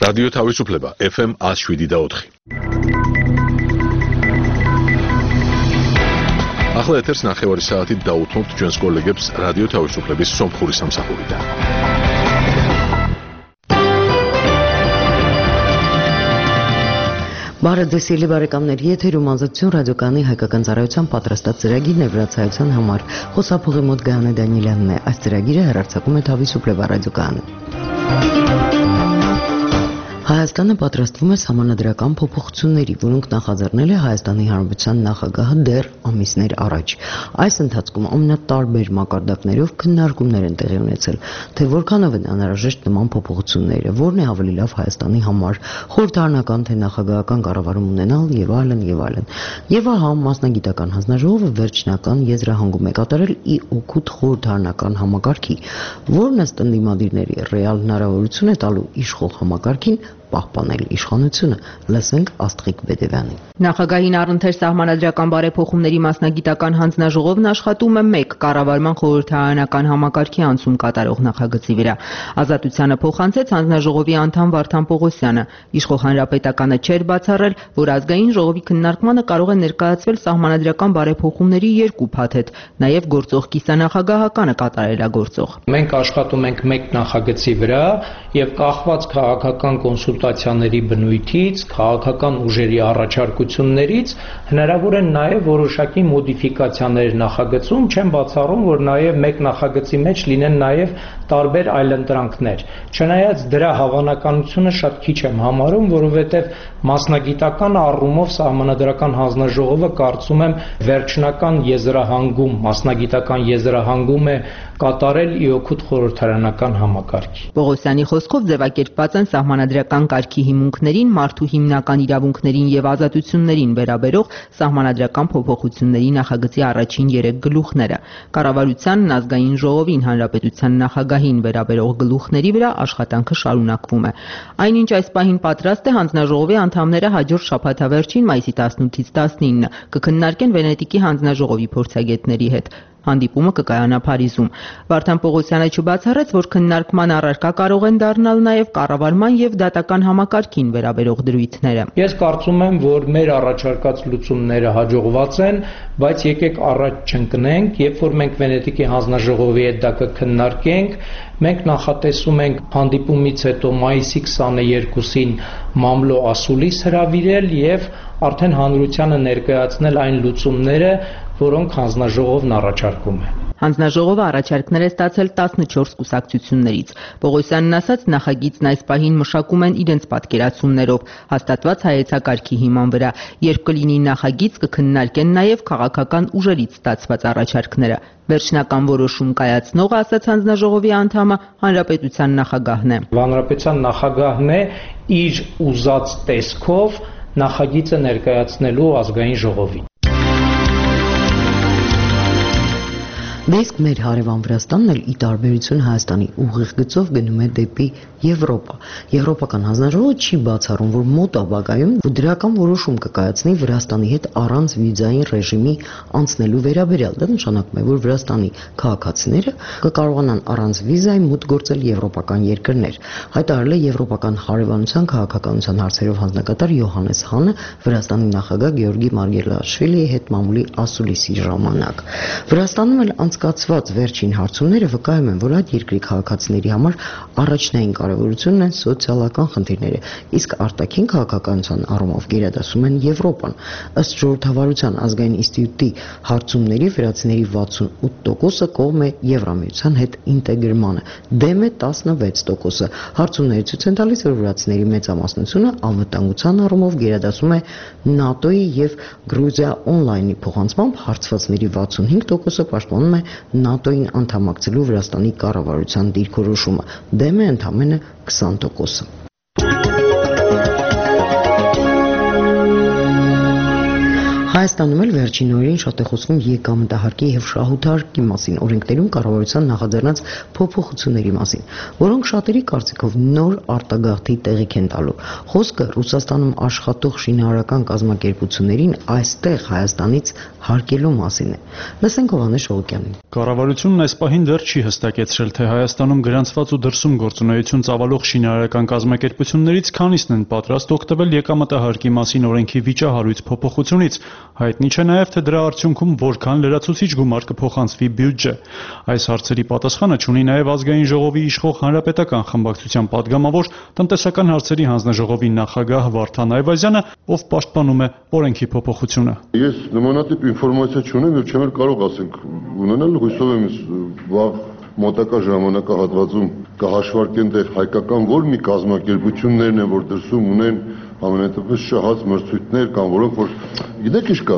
რადიო თავისუფლება FM 107.4. ახლა ეთერს ნახევარი საათით დაუთმობთ ჩვენს კოლეგებს რადიო თავისუფლების სომხური სამსახურიდან. Բարեձեւելի բարեկամներ, եթերում ազատություն ռադիոկայանի հայկական ծառայության պատրաստած ծրագիրն է վրացայության համար։ Խոսափողի մոտ Գայանե Դանիելյանն է։ Այս ծրագիրը հեռարձակում է Თავისუფლება ռադիոկայանը։ Հայաստանը պատրաստվում է սահմանադրական փոփոխությունների, որոնք նախաձեռնել է Հայաստանի Հանրապետության նախագահը դեռ ամիսներ առաջ։ Այս ընթացքում ամենատարբեր մակարդակներով քննարկումներ են տեղի ունեցել, թե որքանով են անհրաժեշտ նման փոփոխությունները, որն է ավելի լավ Հայաստանի համար, խորհրդարանական թե նախագահական կառավարում ունենալ եւ այլն եւ այլն։ Եվ ահա մասնագիտական հանձնաժողովը վերջնական եզրահանգում է կատարել ի օգուտ խորհրդարանական համակարգի, որն ըստ ընդդիմադիրների ռեալ հնարավորություն է տալու իշխող համակարգին պահպանել իշխանությունը։ Լսենք Աստղիկ Բեդևյանին։ Նախագահին առընթեր սահմանադրական բարեփոխումների մասնագիտական հանձնաժողովն աշխատում է մեկ կառավարման խորհրդարանական համակարգի անցում կատարող նախագծի վրա։ Ազատությանը փոխանցեց հանձնաժողովի անդամ Վարդան Պողոսյանը։ Իշխող հանրապետականը չէր բացառել, որ ազգային ժողովի քննարկմանը կարող է ներկայացվել սահմանադրական բարեփոխումների երկու փաթեթ, նաև գործող կիսանախագահականը կատարելագործող։ Մենք աշխատում ենք մեկ նախագծի վրա եւ կախված քաղաքական կոնսուլտացիաների բնույթից, քաղաքական ուժերի առաջարկություններից հնարավոր են նաև որոշակի մոդիֆիկացիաներ նախագծում, չեմ բացառում, որ նաև մեկ նախագծի մեջ լինեն նաև տարբեր այլընտրանքներ։ Չնայած դրա հավանականությունը շատ քիչ եմ համարում, որովհետև մասնագիտական առումով սահմանադրական հանձնաժողովը կարծում եմ վերջնական եզրահանգում, մասնագիտական եզրահանգում է կատարել ի օգուտ խորհրդարանական համակարգի։ Պողոսյանի խոսքով ձևակերպված են սահմանադրական կարգի հիմունքներին, մարդու հիմնական իրավունքներին եւ ազատություններին վերաբերող սահմանադրական փոփոխությունների նախագծի առաջին 3 գլուխները։ Կառավարությանն, ազգային ժողովին, հանրապետության նախագահին վերաբերող գլուխների վրա աշխատանքը շարունակվում է։ Այնինչ այս պահին պատրաստ է հանձնաժողովի անդամները հաջորդ շաբաթավերջին մայիսի 18-ից 19 կքննարկեն Վենետիկի հանձնաժողովի փորձագետների հետ։ Հանդիպումը կկայանա Փարիզում։ Վարդան Պողոսյանը չբացառեց, որ քննարկման առարկա կարող են դառնալ նաև կառավարման եւ դատական համակարգին վերաբերող դրույթները։ Ես կարծում եմ, որ մեր առաջարկած լուծումները հաջողված են, բայց եկեք առաջ չընկնենք, երբ որ մենք Վենետիկի հանձնաժողովի հետ դա կքննարկենք, մենք նախատեսում ենք հանդիպումից հետո մայիսի 22-ին մամլո ասուլիս հրավիրել եւ արդեն հանրությանը ներկայացնել այն լուծումները, որոնք հանձնաժողովն առաջարկում է։ Հանձնաժողովը առաջարկներ է ստացել 14 կուսակցություններից։ Պողոսյանն ասաց, նախագիծն այս պահին մշակում են իրենց պատկերացումներով, հաստատված հայեցակարգի հիման վրա։ Երբ կլինի նախագիծ, կքննարկեն նաև քաղաքական ուժերից ստացված առաջարկները։ Վերջնական որոշում կայացնողը, ասաց հանձնաժողովի անդամը, հանրապետության նախագահն է։ Հանրապետության նախագահն է իր ուզած տեսքով նախագիծը ներկայացնելու ազգային ժողովին։ Իսկ մեր հարևան Վրաստանն էլ ի տարբերություն Հայաստանի ուղիղ գծով գնում է դեպի Եվրոպա։ Եվրոպական հանձնաժողովը չի բացառում, որ մոտ ապագայում դրական որոշում կկայացնի Վրաստանի հետ առանց վիզային ռեժիմի անցնելու վերաբերյալ։ Դա նշանակում է, որ Վրաստանի քաղաքացիները կկարողանան առանց վիզայի մուտք գործել եվրոպական երկրներ։ Հայտարարել է Եվրոպական հարևանության քաղաքականության հարցերով հանձնակատար Յոհանես Հանը Վրաստանի նախագահ Գեորգի Մարգելաշվիլիի հետ մամուլի ասուլիսի ժամանակ։ Վրաստանում էլ անցկացված վերջին հարցումները վկայում են, որ այդ երկրի քաղաքացիների համար առաջնային կարևորությունն են սոցիալական խնդիրները, իսկ արտաքին քաղաքականության առումով գերադասում են Եվրոպան։ Ըստ Ժողովրդավարության ազգային ինստիտուտի հարցումների վրացիների 68%-ը կողմ է Եվրամիության հետ ինտեգրմանը, դեմ է 16%-ը։ Հարցումները ցույց են տալիս, որ վրացիների մեծամասնությունը անվտանգության առումով գերադասում է ՆԱՏՕ-ի եւ Գրուզիա օնլայնի փոխանցմամբ հարցվածների 65%-ը պաշտպանում է ՆԱՏՕ-ին անդամակցելու Վրաստանի կառավարության դիրքորոշումը, դեմ է ընդամենը 20%-ը։ Հայաստանում էլ վերջին օրերին շատ է խոսվում եկամտահարկի եւ շահութարկի մասին օրենքներում կառավարության նախաձեռնած փոփոխությունների մասին, որոնք շատերի կարծիքով նոր արտագաղթի տեղիք են տալու։ Խոսքը Ռուսաստանում աշխատող շինարարական կազմակերպություններին այստեղ Հայաստանից հարկելու մասին է։ Լսենք Հովհաննես Շողոկյանին։ Կառավարությունն այս պահին դեռ չի հստակեցրել, թե Հայաստանում գրանցված ու դրսում գործունեություն ծավալող շինարարական կազմակերպություններից քանիսն են պատրաստ օգտվել եկամտահարկի մասին օրենքի վիճահարույց փոփոխությունից։ Հայտնի չէ նաև, թե դրա արդյունքում որքան լրացուցիչ գումար կփոխանցվի բյուջե։ Այս հարցերի պատասխանը չունի նաև Ազգային ժողովի իշխող Հանրապետական խմբակցության падգամավոր տնտեսական հարցերի հանձնաժողովի նախագահ Վարդան Այվազյանը, ով պաշտպանում է օրենքի փոփոխությունը։ Ես նմանատիպ ինֆորմացիա չունեմ եւ չեմ կարող ասենք ունենալ, հույսով եմ վաղ մոտակա ժամանակահատվածում կհաշվարկեն թե հայկական որ մի կազմակերպություններն են, որ դրսում ունեն ամենատիպից շահած մրցույթներ կամ որոնք որ գիտեք ինչ կա,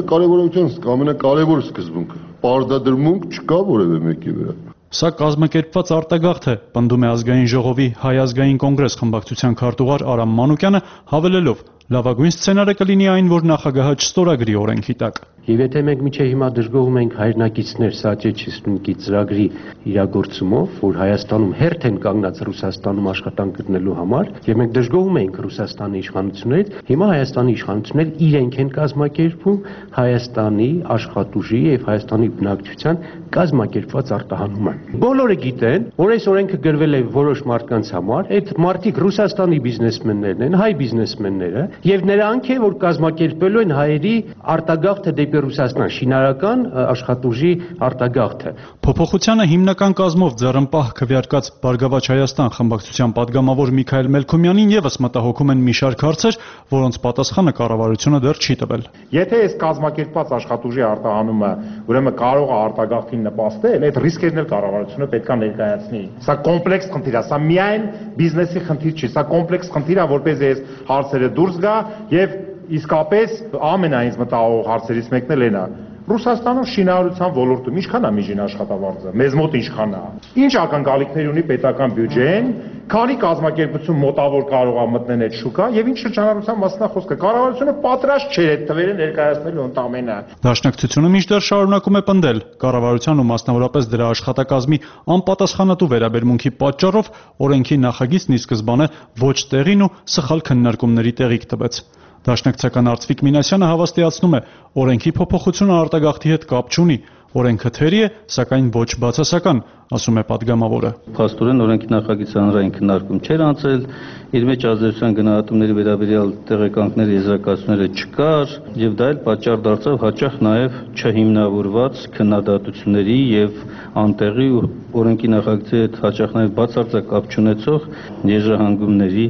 ամենակարևոր սկզբունքը պարտադրմունք չկա որևէ մեկի վրա։ Սա կազմակերպված արտագաղթ է, պնդում է Ազգային ժողովի Հայ ազգային կոնգրես խմբակցության քարտուղար Արամ Մանուկյանը, հավելելով. լավագույն սցենարը կլինի այն, որ նախագահը չստորագրի օրենքի տակ։ Եվ եթե մենք մինչև հիմա դժգոհում ենք հայրենակիցներ Սաճեչիստունկի ծրագրի իրագործումով, որ Հայաստանում հերթ են կանգնած Ռուսաստանում աշխատանք գտնելու համար, եւ մենք դժգոհում ենք Ռուսաստանի իշխանություններից, հիմա Հայաստանի իշխանությունները իրենք են կազմակերպում Հայաստանի աշխատուժի եւ Հայաստանի բնակչության կազմակերպված արտահանումը։ Բոլորը գիտեն, որ այս օրենքը գրվել է որոշ մարդկանց համար, այդ մարդիկ Ռուսաստանի բիզնեսմեններն են, հայ բիզնեսմենները, եւ նրանք է, որ կազմակերպելու են հայերի արտագաղթը դեպի Ռուսաստան, շինարարական աշխատուժի արտագաղթը։ Փոփոխությանը հիմնական կազմով ձեռնպահ քվեարկած Բարգավաճ Հայաստան խմբակցության падգամավոր Միքայել Մելքումյանին եւս մտահոգում են մի շարք հարցեր, որոնց պատասխանը կառավարությունը դեռ չի տվել։ Եթե այս կազմակերպված աշխատուժի արտահանումը ուրեմն կարող է արտագաղթին նպաստել, այդ ռիսկերն էլ կառավարությունը պետք է ներկայացնի։ Սա կոմպլեքս խնդիր է, սա միայն բիզնեսի խնդիր չի, սա կոմպլեքս խնդիր է, որպես այս հարցերը դուրս գա եւ իսկապես ամենայից մտահոգող հարցերից մեկն էլ է։ Ռուսաստանում շինարարության ոլորտում ինչքան է միջին աշխատավարձը, մեզ մոտ ինչքան է։ Ինչ ակնկալիքներ ունի պետական բյուջեն, քանի կազմակերպություն մոտավոր կարող է մտնել այդ շուկա եւ ինչ շրջանառության մասն է խոսքը։ Կառավարությունը պատրաստ չէ այդ թվերը ներկայացնելու ընդամենը։ Դաշնակցությունը մինչդեռ շարունակում է պնդել, կառավարության ու մասնավորապես դրա աշխատակազմի անպատասխանատու վերաբերմունքի պատճառով օրենքի նախագիծն ի սկզբանե ոչ տեղին ու սխալ քննարկումների տեղիք տվեց։ Դաշնակցական Արծվիկ Մինասյանը հավաստիացնում է, օրենքի փոփոխությունը արտագաղթի հետ կապ չունի, օրենքը թերի է, սակայն ոչ բացասական, ասում է падգամավորը։ Փաստորեն օրենքի նախագիծը հանրային քննարկում չէր անցել, իր մեջ ազդեցության գնահատումների վերաբերյալ տեղեկանքների եզրակացումները չկար, եւ դա էլ պատճառ դարձավ հաճախ նաեւ չհիմնավորված քննադատությունների եւ անտեղի օրենքի նախագծի հետ հաճախ նաեւ բացարձակ կապ չունեցող եզրահանգումների։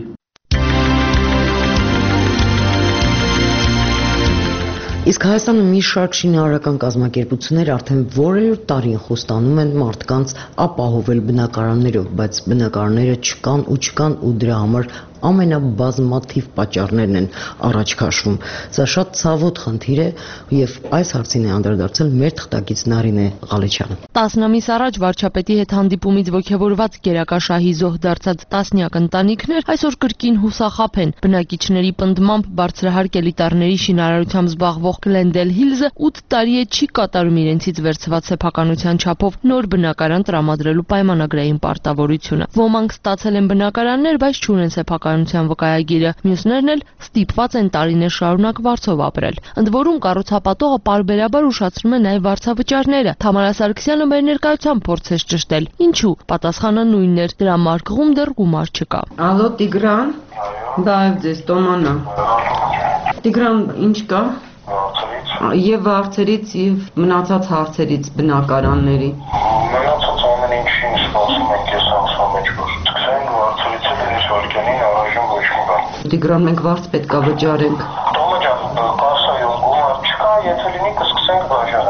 Իսկ Հայաստանում մի շարք շինարարական կազմակերպություններ արդեն որերորդ տարին խոստանում են մարդկանց ապահովել բնակարաններով, բայց բնակարանները չկան ու դրա համար ամենաբազմաթիվ պատճառներն են առաջ քաշվում։ Սա շատ ցավոտ խնդիր է եւ այս հարցին է անդրադարձել մեր թղթակից Նարինե Ղալեչյանը։ 10 ամիս առաջ վարչապետի հետ հանդիպումից ոգևորված գերակաշահի զոհ դարձած տասնյակ ընտանիքներ այսօր կրկին հուսախաբ են։ Բնակիչների պնդմամբ բարձրահարկ էլիտարների շինարարությամբ զբաղվող Glendale Hills-ը 8 տարի է չի կատարում իրենցից վերցված սեփականության չափով նոր բնակարան տրամադրելու պայմանագրային պարտավորությունը։ Ոմանք ստացել են բնակարաններ, բայց չունեն սեփականության վկայագիրը, մյուսներն էլ ստիպված են տարիներ շարունակ վարձով ապրել։ Ընդ որում կառուցապատողը պարբերաբար ուշացնում է նաև վարձավճարները։ Թամարա Սարգսյանը մեր ներկայությամբ փորձեց ճշտել։ Ինչու՞։ Պատասխանը նույնն էր, դրա մարգղում դեռ գումար չկա։ Ալո, Տիգրան։ Դա ձեզ Տոմանա։ Տիգրան, ինչ կա։ Եվ հարցերից եւ մնացած հարցերից բնակարանների։ Մնացած ամեն ինչին սպասում ենք այս ամսվա մեջ, որ սկսենք հարցերից էլ շարքյանին առայժմ ոչ մի բան։ Տիգրան, մենք վարձ պետք է վճարենք։ Տոմա ջան, կասայում գումար չկա, եթե լինի կսկսենք վճարել։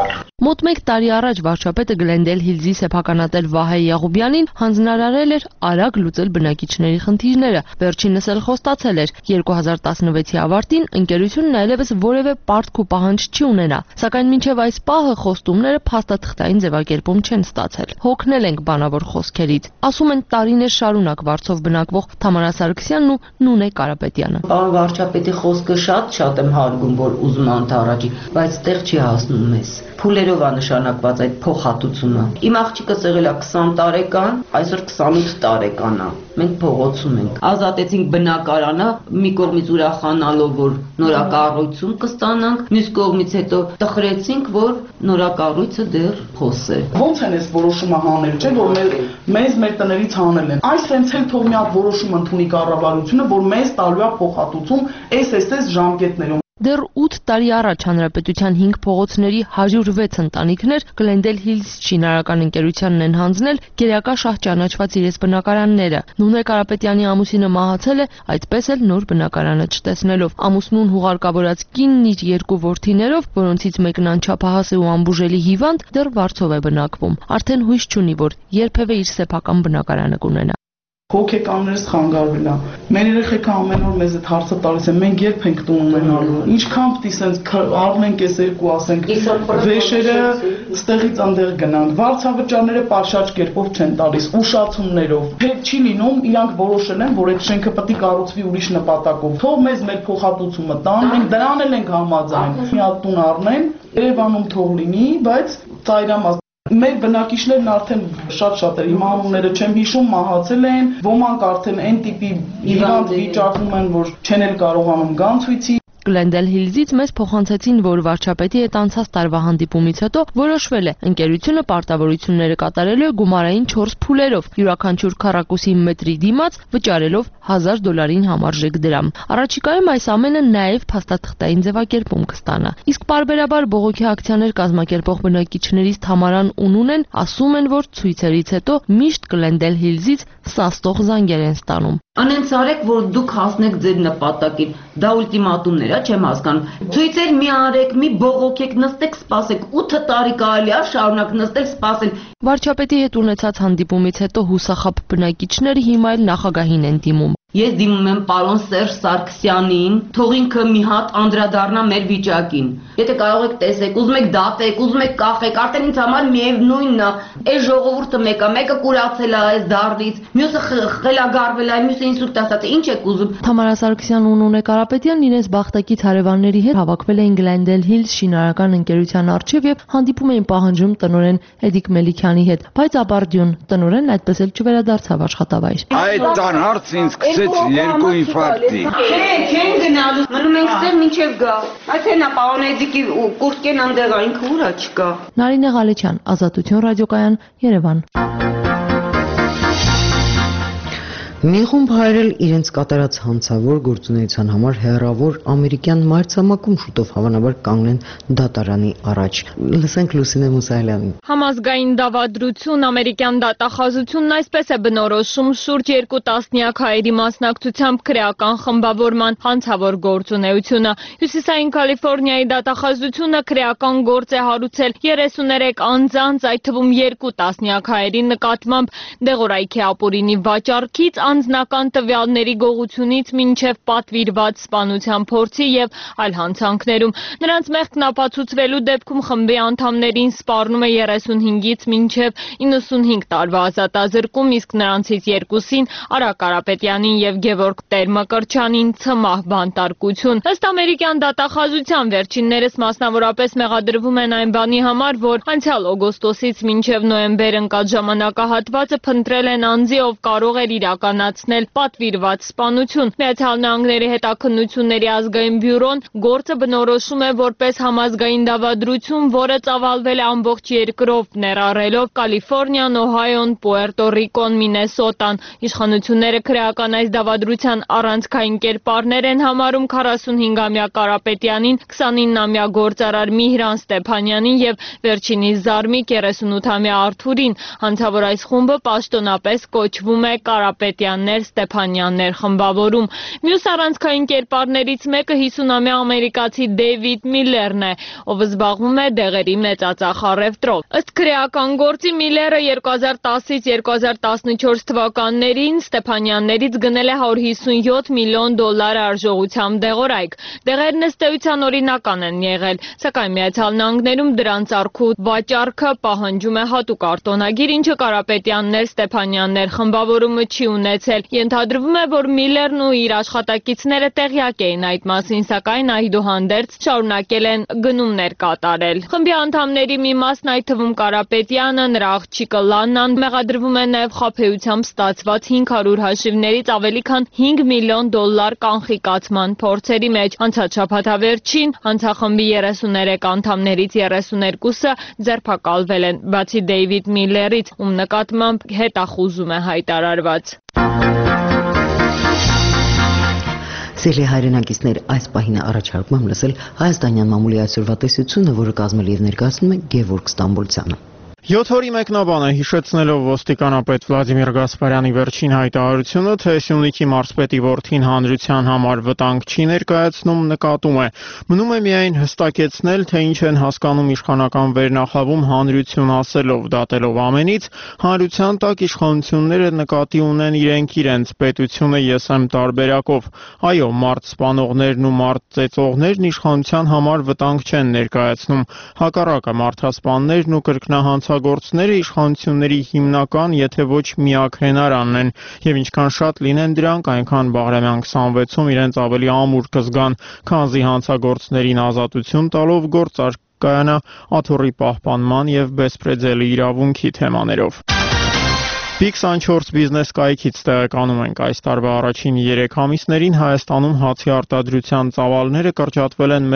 Մոտ 1 տարի առաջ վարչապետը Գլենդել Հիլզի սեփականատեր Վահե Յաղուբյանին հանձնարարել էր արագ լուծել բնակիչների խնդիրները։ Վերջինս էլ խոստացել էր 2016-ի ավարտին ընկերությունն այլևս որևէ պարտք ու պահանջ չի ունենա, սակայն մինչև այս պահը խոստումները փաստաթղթային ձևակերպում չեն ստացել։ Հոգնել ենք բանավոր խոսքերից, ասում են տարիներ շարունակ Վարչով բնակվող Թամարա Սարգսյանն ու Նունե Կարապետյանը։ Պարոն վարչապետի խոսքը շատ եմ հարգում, որ ուզում անթարաճի, բայց տեղ չի հասնում մեզ։ Փուլերով է նշանակված այդ փոխհատուցումը։ Իմ աղջիկս եղել է 20 տարեկան, այսօր 28 տարեկան է։ Մենք փողոցում ենք։ Ազատեցինք բնակարանը, մի կողմից ուրախանալով, որ նորակառույցում կստանանք, մյուս կողմից հետո տխրեցինք, որ նորակառույցը դեռ խոս է։ Ոնց են այս որոշումը հանել, չէ՞ որ մեզ մեր տներից հանել են։ Այս հենց էլ թող մի հատ որոշում ընդունի կառավարությունը, որ մեզ տալու է փոխհատուցում այս ժամկետներում։ Դեռ 8 տարի առաջ հանրապետության 5 փողոցների 106 ընտանիքներ Գլենդել Հիլզ շինարարական ընկերությանն են հանձնել գերակա շահ ճանաչված իրենց բնակարանները։ Նունե Կարապետյանի ամուսինը մահացել է, այդպես էլ նոր բնակարանը չտեսնելով։ Ամուսնուն հուղարկավորած կինն իր 2 որդիներով, որոնցից մեկն անչափահաս է ու անբուժելի հիվանդ, դեռ Վարչով է բնակվում։ Արդեն հույս չունի, որ երբևէ իր սեփական բնակարանը կունենա։ Հոգեկաններս խանգարվել է։ Մեր երեխեքը ամեն օր մեզ այդ հարցը տալիս են, մենք երբ ենք տուն ունենալու։ Ինչքան պիտի սենց առնենք այս երկու, ասենք, վեշերը ստեղից անդեղ գնանք։ Վարձավճարները պատշաճ կերպով չեն տալիս, ուշացումներով։ Պետք չի լինում, իրանք որոշել են, որ այդ շենքը պետք է կառուցվի ուրիշ նպատակով։ Թող մեզ մեր փոխհատուցումը տան, մենք դրան էլ ենք համաձայն։ Մի հատ տուն առնեն, Երևանում թող լինի, բայց ծայրամաս մեր բնակիչներն արդեն շատ էր, իմ անունները չեմ հիշում, մահացել են, ոմանք արդեն այն տիպի հիվանդ վիճակում են, որ չեն էլ կարողանում գան ցույցի։ Գլենդել Հիլզից մեզ փոխանցեցին, որ վարչապետի հետ անցած տարվա հանդիպումից հետո որոշվել է ընկերությունը պարտավորությունները կատարելու է գումարային 4 փուլերով, յուրաքանչյուր քառակուսի մետրի դիմաց վճարելով $1000 համարժեք դրամ։ Առաջիկայում այս ամենը նաև փաստաթղթային ձևակերպում կստանա։ Իսկ պարբերաբար բողոքի ակցիաներ կազմակերպող բնակիչներից Թամարան ու Նունեն ասում են, որ ցույցերից հետո միշտ Գլենդել Հիլզից սաստող զանգեր են ստանում։ Անենց արեք, որ դուք հասնեք ձեր նպատակին։ Դա ուլտիմատումներ է, չեմ հասկանում։ Ցույցեր մի արեք, մի բողոքեք, նստեք, սպասեք։ 8 տարի կարելի է շարունակ նստել, սպասել։ Վարչապետի հետ ունեցած հանդիպումից հետո հուսախաբ բնակիչները հիմա էլ նախագահին են դիմում։ Ես դիմում եմ պարոն Սերժ Սարգսյանին, թող ինքը մի հատ անդրադառնա մեր վիճակին։ Եթե կարող եք տեսեք, ուզում եք դատեք, ուզում եք կախեք, արդեն ինձ համար միևնույնն է։ Այս ժողովուրդը մեկը կուրացել է այս դառնից, մյուսը խելագարվել է, մյուսը ինսուլտ ասած է, ինչ եք ուզում։ Թամարա Սարգսյանն ու Նունե Կարապետյանն իրենց բախտակից հարևանների հետ հավաքվել էին Գլենդել Հիլզ շինարարական ընկերության առջև եւ հանդիպում էին պահանջում տնօրեն Էդիկ Մելիքյանի հետ, բայց ապարդյուն տնօրենն այդպես էլ չվերադարձավ աշխատավայր։ Այդ հարց ինձ երկու ինֆարկտի։ Չեն գնալու, մնում ենք ստեղ մինչև գա։ Այդ հենա պարոն Էդիկի կուրտկեն անդեղ է, ինքը ուր է չկա։ Նարինե Ղալեչյան, Ազատություն ռադիոկայան, Երևան։ Մի խումբ հայերել իրենց կատարած հանցավոր գործունեության համար հեռավոր ամերիկյան մայրցամաքում շուտով հավանաբար կանգնեն դատարանի առաջ։ Լսենք Լուսինե Մուսայելյանին։ Համազգային դավադրություն ամերիկյան դատախազությունն այսպես է բնորոշում շուրջ 2 տասնյակ հայերի մասնակցությամբ քրեական խմբավորման հանցավոր գործունեությունը։ Հյուսիսային Կալիֆոռնիայի դատախազությունը քրեական գործ է հարուցել 33 անձանց, այդ թվում 2 տասնյակ հայերի նկատմամբ դեղորայքի ապօրինի վաճառքից անձնական տվյալների գողությունից մինչև պատվիրված սպանության փորձի եւ այլ հանցանքներում։ Նրանց մեղքն ապացուցվելու դեպքում խմբի անդամներին սպառնում է 35-ից մինչև 95 տարվա ազատազրկում, իսկ նրանցից երկուսին Արա Կարապետյանին եւ Գևորգ Տեր-Մկրտչյանին ցմահ բանտարկություն։ Ըստ ամերիկյան դատախազության վերջիններս մասնավորապես մեղադրվում են այն բանի համար, որ անցյալ օգոստոսից մինչև նոյեմբեր ընկած ժամանակահատվածը փնտրել են անձի, ով կարող էր իրականացնել պատվիրված սպանություն։ Միացյալ Նահանգների հետաքննությունների ազգային բյուրոն գործը բնորոշում է որպես համազգային դավադրություն, որը ծավալվել է ամբողջ երկրով, ներառելով Կալիֆոռնիան, Օհայոն, Պուերտո Ռիկոն, Մինեսոտան։ Իշխանությունները քրեական այս դավադրության առանցքային կերպարներ են համարում 45-ամյա Կարապետյանին, 29-ամյա գործարար Միհրան Ստեփանյանին եւ վերջինիս զարմիկ 38-ամյա Արթուրին։ Հանցավոր այս խումբը պաշտոնապես կոչվում է Կարապետյան Կարապետյաններ, Ստեփանյաններ խմբավորում։ Մյուս առանցքային կերպարներից մեկը 50-ամյա ամերիկացի Դեյվիդ Միլլերն է, ով զբաղվում է դեղերի մեծածախ առևտրով։ Ըստ քրեական գործի Միլլերը 2010-ից 2014 թվականներին Ստեփանյաններից գնել է $157 միլիոն արժողությամբ դեղորայք։ Դեղերն ըստ էության օրինական են եղել, սակայն Միացյալ Նահանգներում դրանց առքու վաճառքը պահանջում է հատուկ արտոնագիր, ինչը Կարապետյաններ, Ստեփանյաններ խմբավորումը չի ունեցել։ Ենթադրվում է, որ Միլլերն ու իր աշխատակիցները տեղյակ էին այդ մասին, սակայն այդուհանդերձ շարունակել են գնումներ կատարել։ Խմբի անդամների մի մասն, այդ թվում Կարապետյանը, նրա աղջիկը Լաննան, մեղադրվում է նաև խաբեությամբ ստացված 500 հաշիվներից ավելի քան $5 միլիոն կանխիկացման փորձերի մեջ։ Անցած շաբաթավերջին հանցախմբի 33 անդամներից 32-ը ձերբակալվել են, բացի Դեյվիդ Միլլերից, ում նկատմամբ հետախուզում է հայտարարված։ Սիրելի հայրենակիցներ, այս պահին առաջարկում եմ լսել հայաստանյան մամուլի այսօրվա տեսությունը, որը կազմել եւ ներկայացնում է Գևորգ Ստամբոլցյանը։ 7 օրի մեկնաբանը հիշեցնելով ոստիկանապետ Վլադիմիր Գասպարյանի վերջին հայտարարությունը, թե Սյունիքի մարզպետի որդին հանրության համար վտանգ չի ներկայացնում, նկատում է. մնում է միայն հստակեցնել, թե ինչ են հասկանում իշխանական վերնախավում հանրություն ասելով, դատելով ամենից, հանրության տակ իշխանությունները նկատի ունեն իրենց պետությունը ես եմ տարբերակով։ Այո, մարդ սպանողներն ու մարդ ծեծողներն իշխանության համար վտանգ չեն ներկայացնում, հակառակը մարդասպաններն ու կրկնահանցագործները իշխանությունների հիմնական, եթե ոչ միակ հենարանն են, եւ ինչքան շատ լինեն դրանք, այնքան Բաղրամյան 26-ում իրենց ավելի ամուր կզգան, քանզի հանցագործներին ազատություն տալով գործ կայանա աթոռի պահպանման եւ բեսպրեդելի իրավունքի թեմաներով։ Big24 բիզնես կայքից տեղեկանում ենք, այս տարվա առաջին 3 ամիսներին Հայաստանում հացի արտադրության ծավալները կրճատվել են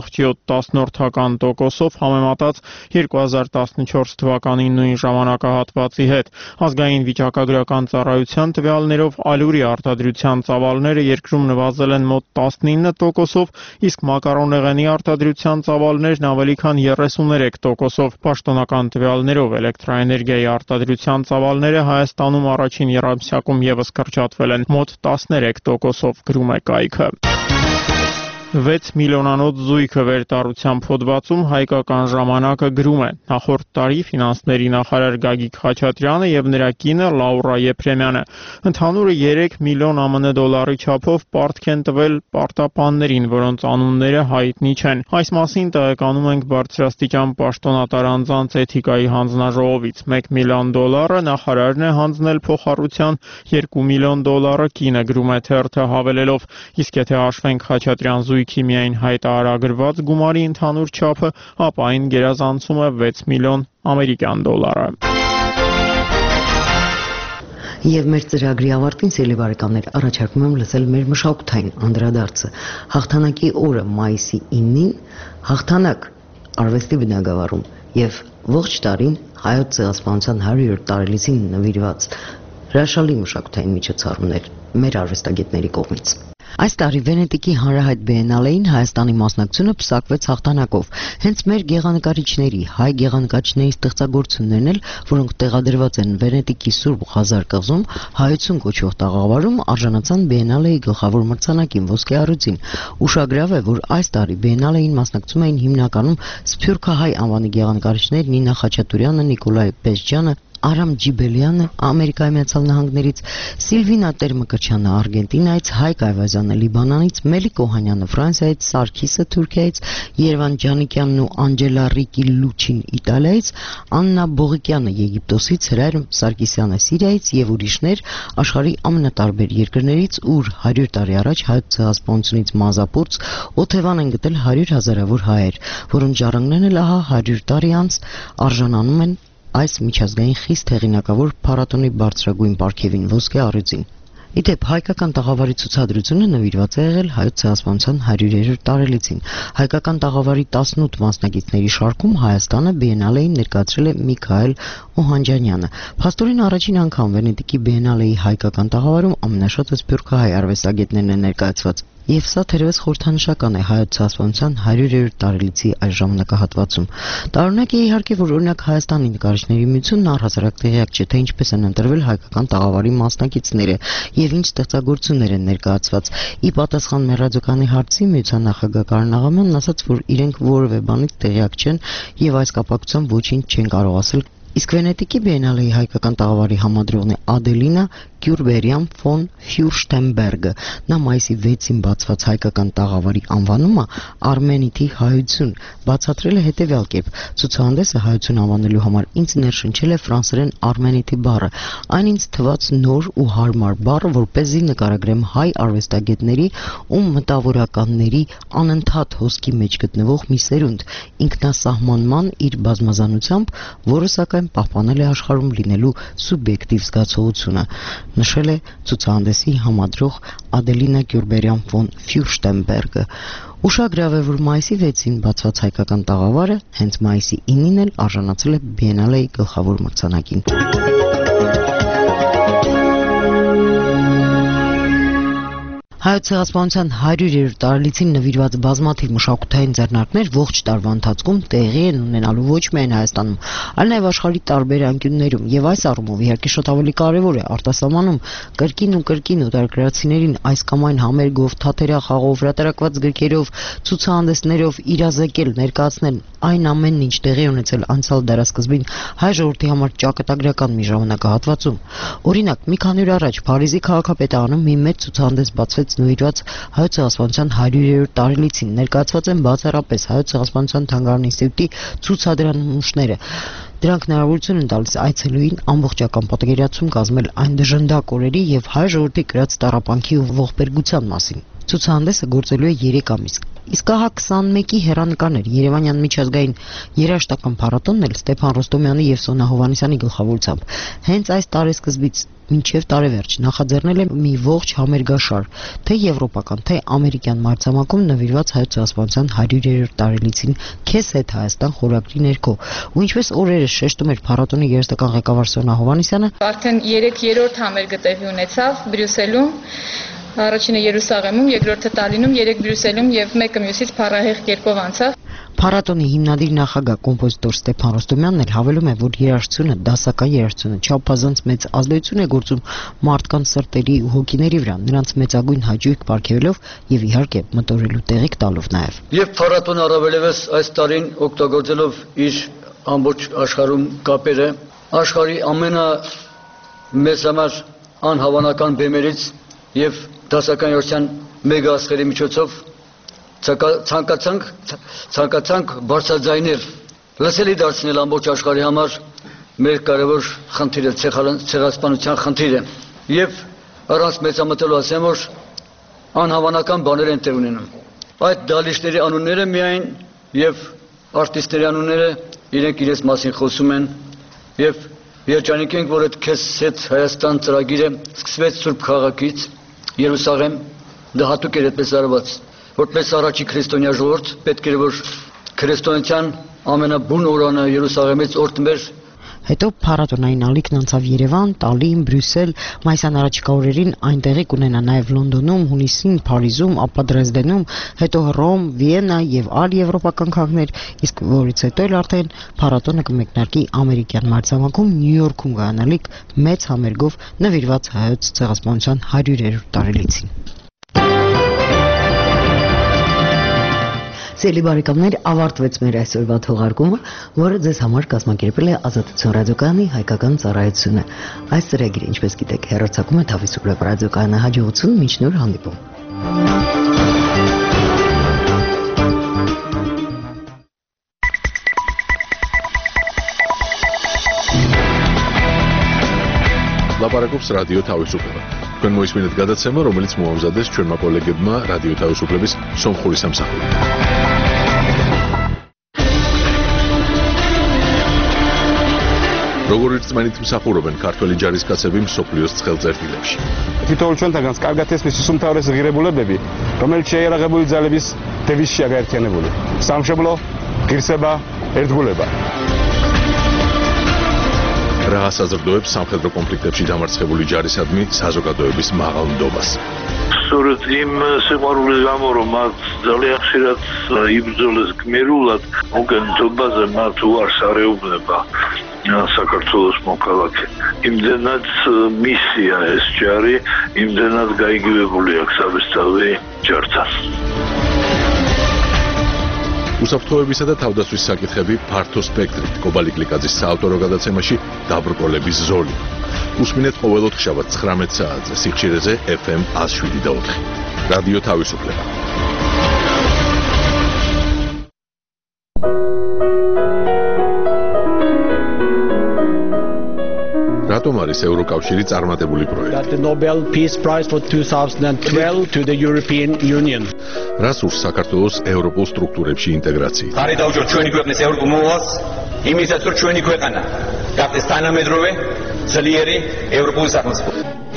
1.7%-ով համեմատած 2014 թվականի նույն ժամանակահատվածի հետ։ Ազգային վիճակագրական ծառայության տվյալներով ալյուրի արտադրության ծավալները երկրում նվազել են մոտ 19%-ով, իսկ մակարոնեղենի արտադրության ծավալներն ավելի քան 33%-ով։ Պաշտոնական տվյալներով էլեկտրաէներգիայի արտադրության ծավալները Հայաստանում առաջին եռամսյակում ևս կրճատվել են մոտ 13%-ով, գրում է կայքը։ 6 միլիոնանոց զույգը վերտառությամբ հոդվածում հայկական ժամանակը գրում է. նախորդ տարի ֆինանսների նախարար Գագիկ Խաչատրյանը եւ նրա կինը Լաուրա Եփրեմյանը ընդհանուրը 3 միլիոն ԱՄՆ դոլարի չափով պարտք են տվել պարտապաններին, որոնց անունները հայտնի չեն։ Այս մասին տեղեկանում ենք բարձրաստիճան պաշտոնատար անձանց էթիկայի հանձնաժողովից։ 1 միլիոն դոլարը նախարարն է հանձնել փոխառության, 2 միլիոն դոլարը կինը, գրում է թերթը հավելելով, իսկ եթե հաշվենք Խաչատրյան զույգի միայն հայտարարագրված գումարի ընդհանուր չափը, ապա այն գերազանցում է 6 միլիոն ամերիկյան դոլարը։ Եվ մեր ծրագրի ավարտին, սիրելի բարեկամներ, առաջարկում եմ լսել մեր մշակութային անդրադարձը։ Հաղթանակի օրը մայիսի 9-ին հաղթանակ արվեստի բնագավառում եւ ողջ տարին հայոց ցեղասպանության 100-րդ տարելիցին նվիրված հրաշալի մշակութային միջոցառումներ մեր արվեստագետների կողմից։ Այս տարի Վենետիկի հանրահայտ բիենալեին Հայաստանի մասնակցությունը պսակվեց հաղթանակով։ Հենց մեր գեղանկարիչների, հայ գեղանկարիչների ստեղծագործություններն էլ, որոնք տեղադրված են Վենետիկի Սուրբ Ղազար կղզում, հայություն կոչվող տաղավարում, արժանացան բիենալեի գլխավոր մրցանակին ոսկե առյուծին։ Ուշագրավ է, որ այս տարի բիենալեին մասնակցում էին հիմնականում սփյուռքահայ անվանի գեղանկարիչներ Նինա Խաչատուրյանը, Նիկոլայ Բեզջյանը, Արամ Ջիբելյանը Ամերիկայի Միացյալ Նահանգներից, Սիլվինա Տերմկրչյանը Արգենտինայից, Հայկ Այվազյանը Լիբանանից, Մելիք Օհանյանը Ֆրանսիայից, Սարգիսը Թուրքիայից, Երևան Ջանիկյանն ու Անջելա Ռիկի Լուչին Իտալիայից, Աննա Բողիկյանը Եգիպտոսից, Հրայր Սարգիսյանը Սիրիայից եւ ուրիշներ աշխարհի ամենատարբեր երկրներից, ուր 100 տարի առաջ հայոց ցեղասպանությունից մազապուրց օթևան են գտել 100 հազարավոր հայեր, որոնց ժառանգներն էլ ահա 100 տարի անց արժանանում են այս միջազգային խիստ հեղինակավոր փառատոնի բարձրագույն պարգևին ոսկե առյուծին։ Իդեպ հայկական տաղավարի ցուցադրությունը նվիրված է եղել հայոց ցեղասպանության 100-րդ տարելիցին։ Հայկական տաղավարի 18 մասնակիցների շարքում Հայաստանը բիենալեին ներկայացրել է Միքայել Օհանջանյանը։ Փաստորեն առաջին անգամ Վենետիկի բիենալեի հայկական տաղավարում ամենաշատը սփյուռքահայ արվեստագետներն են ներկայացված։ Եվ սա թերևս խորհրդանշական է հայոց ցեղասպանության 100-րդ տարելիցի այս ժամանակահատվածում։ Տարօրինակ է իհարկե, որ օրինակ Հայաստանի նկարիչների միությունն առհասարակ տեղյակ չէ, թե ինչպես են ընտրվել հայկական տաղավարի մասնակիցները եւ ինչ ստեղծագործություններ են ներկայացված։ Ի պատասխան մեր ռադիոկայանի հարցի միության նախագահ Կարեն Աղամյանն ասաց, որ իրենք որևէ բանից տեղյակ չեն եւ այս կապակցությամբ ոչինչ չեն կարող ասել։ Իսկ Վենետիկի բիենալեի հայկական տաղավարի համադրողն է Ադելինա Գյուրբերյան ֆոն Ֆյուրշտենբերգը։ Նա մայիսի 6-ին բացված հայկական տաղավարի անվանումը Արմենիթի հայություն բացատրել է հետևյալ կերպ. ցուցահանդեսը հայություն անվանելու համար ինձ ներշնչել է ֆրանսերեն Արմենիթի բառը։ Այն ինձ թվաց նոր ու հարմար բառ, որպեսզի նկարագրեմ հայ արվեստագետների ու մտավորականների անընդհատ հոսքի մեջ գտնվող մի սերունդ, ինքնասահմանման իր բազմազանությամբ, որը սակայն պահպանել է աշխարհում լինելու սուբյեկտիվ զգացողությունը, նշել է ցուցահանդեսի համադրող Ադելինա Գյուրբերյան ֆոն Ֆյուրշտենբերգը։ Ուշագրավ է, որ մայիսի 6-ին բացված հայկական տաղավարը հենց մայիսի 9-ին էլ արժանացել է բիենալեի գլխավոր մրցանակին։ Հայոց ցեղասպանության 100-րդ տարելիցին նվիրված բազմաթիվ մշակութային ձեռնարկներ ողջ տարվա ընթացքում տեղի են ունենալու ոչ միայն Հայաստանում, այլ նաև աշխարհի տարբեր անկյուններում, եւ այս առումով իհարկե շատ ավելի կարևոր է արտասահմանում կրկին օտարերկրացիներին այս կամ այն համերգով, թատերախաղով, հրատարակված գրքերով, ցուցահանդեսներով իրազեկել, ներկայացնել այն ամենն, ինչ տեղի ունեցել անցյալ դարասկզբին հայ ժողովրդի համար ճակատագրական մի ժամանակահատվածում։ Օրինակ, մի քանի օր առաջ Փարիզի քաղաքապետարանում մի մեծ ցուցահանդես բացվեց նվիրված հայոց ցեղասպանության 100-րդ տարելիցին, ներկայացված են բացառապես հայոց ցեղասպանության թանգարան ինստիտուտի ցուցադրանմուշները։ Դրանք հնարավորություն են տալիս այցելուին ամբողջական պատկերացում կազմել այն դժնդակ օրերի եւ հայ ժողովրդի կրած տառապանքի ու ողբերգության մասին։ Ցուցահանդեսը գործելու է 3 ամիս։ Իսկ ահա 21-ի հեռանկարներ Երևանյան միջազգային երաժշտական փառատոնն էլ Ստեփան Ռոստոմյանի եւ Սոնա Հովհաննիսյանի գլխավորությամբ հենց այս տարեսկզբից մինչև տարեվերջ նախաձեռնել է մի ողջ համերգաշար, թե եվրոպական, թե ամերիկյան մայրցամաքում նվիրված հայոց ցեղասպանության 100-րդ տարելիցին «Քեզ հետ Հայաստան» խորագրի ներքո։ Ու ինչպես օրերս շեշտում էր փառատոնի երաժշտական ղեկավար Սոնա Հովհաննիսյանը, արդեն 3-րդ համերգը տեղի ունեցավ Բրյուսելում, առաջինը Երուսաղեմում, երկրորդը Տալինում, 3 Բրյուսելում եւ մեկը մյուսից փառահեղ կերպով անցավ։ Փառատոնի հիմնադիր նախագահ կոմպոզիտոր Ստեփան Ռոստոմյանն էլ հավելում է, որ երաժշտությունը, դասական երաժշտությունը չափազանց մեծ ազդեցություն է գործում մարդկանց սրտերի ու հոգիների վրա, նրանց մեծագույն հաճույք պարգևելով եւ իհարկե մտորելու տեղիք տալով նաեւ։ Եվ փառատոնը առավելևս այս տարին օգտագործելով իր ամբողջ աշխարհում կապերը, աշխարհի մեծ համար անհավանական բեմերից եւ դասական երաժշտության մեգա աստղերի միջոցով ցանկացանք բարձրաձայնել լսելի դարձնել ամբողջ աշխարհի համար մեր կարևոր խնդիրը ցեղասպանության խնդիրը եւ առանց մեծամտելու ասեմ որ անհավանական բաներ են տեղ ունենում այդ դալիչների անունները միայն եւ արտիստների անունները իրենք իրենց մասին խոսում են եւ երջանիկ ենք որ այդ քեզ հետ Հայաստան ծրագիրը սկսվեց Սուրբ քաղաքից Երուսաղեմ դա հատուկ էր այդպես արված որպես առաջի քրիստոնյա ժողովուրդ պետք էր որ քրիստոնեության ամենաբուն օրանը Երուսաղեմից օրհնվեր Հետո փառատոնային ալիքն անցավ Երևան, Տալին, Բրյուսել, մայիսյան առաջիկա օրերին այնտեղի կունենա նաև Լոնդոնում, հունիսին Փարիզում, ապա Դրեզդենում, հետո Ռոմ, Վիեննա եւ այլ եվրոպական քաղաքներ, իսկ որից հետո էլ արդեն փառատոնը կմեկնարկի ամերիկյան մայրցամաքում Նյու Յորքում գանալիք մեծ համերգով նվիրված հայոց ցեղասպանության 100-րդ տարելիցին։ Սիրելի բարեկամներ, ավարտվեց մեր այսօրվա թողարկումը, որը ձեզ համար կազմակերպել է Ազատություն ռադիոկայանի հայկական ծառայությունը։ Այս ծրագիրը, ինչպես գիտեք, հեռարձակում է Թավիսուպրեպ ռադիոկայանը հաջողություն, մինչ նոր հանդիպում։ Լապարակობს ռադիո Թավիսուպրեպը։ Քան մոյսմինդ գադացեմը, რომელიც մոհամզադես չորմա կոլեգեդմա ռադիո Թավիսուպրեպის Սոմխուրիս ամսախորի։ Როგორც წმენით მსახურობენ ქართველი ჯარისკაცები მსოფლიოს ცხელწერტილებში. თითოეულ ჩვენთაგანს კარგად ესმის უმთავრესი ღირებულებები, რომელიც შეიარაღებული ძალების დევიზშია გაერთიანებული. სამშობლო, ღირსება, ერთგულება. ასაზრდოებს სამხედრო კონფლიქტებში დამარცხებული ჯარისადმი საზოგადოების მაღალ ნდობას. სწორედ იმ სიყვარულის გამო, რომ მათ ძალიან ხშირად იბრძოლეს გმირულად, უკანასკნელზე მათ უარს არეუბნება საქართველოს მოქალაქე. იმდენად მისია ეს ჯარი, იმდენად გაიგივებული აქვს საბესწავლი ჯართან. უსაფრთხოებისა და თავდაცვის საკითხები ფართო სპექტრით კობალი კლიკაძის საავტორო გადაცემაში დაბრკოლების ზოლი. უსმინეთ ყოველ ოთხშაბათს 19 საათზე სიხშირეზე FM 107.4. რადიო თავისუფლება. რატომ არის ევროკავშირი წარმატებული პროექტი? The Nobel Peace Prize for 2012 to the European Union. რას ურს საქართველოს ევროპულ სტრუქტურებში ინტეგრაცია? ხარი დაუჭირთ ჩვენი ქვეყნის ევროპულ მოვალს, იმისაც რომ ჩვენი ქვეყანა გახდეს თანამედროვე, ძლიერი ევროპული სახელმწიფო.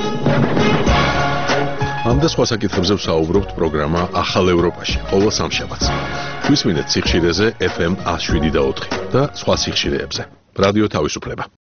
ამ და სხვა საკითხებზე ვსაუბრობთ პროგრამა ახალ ევროპაში ყოველ სამშაბათს. გვისმინეთ სიხშირეზე FM 107.4 და სხვა სიხშირეებზე. რადიო თავისუფლება.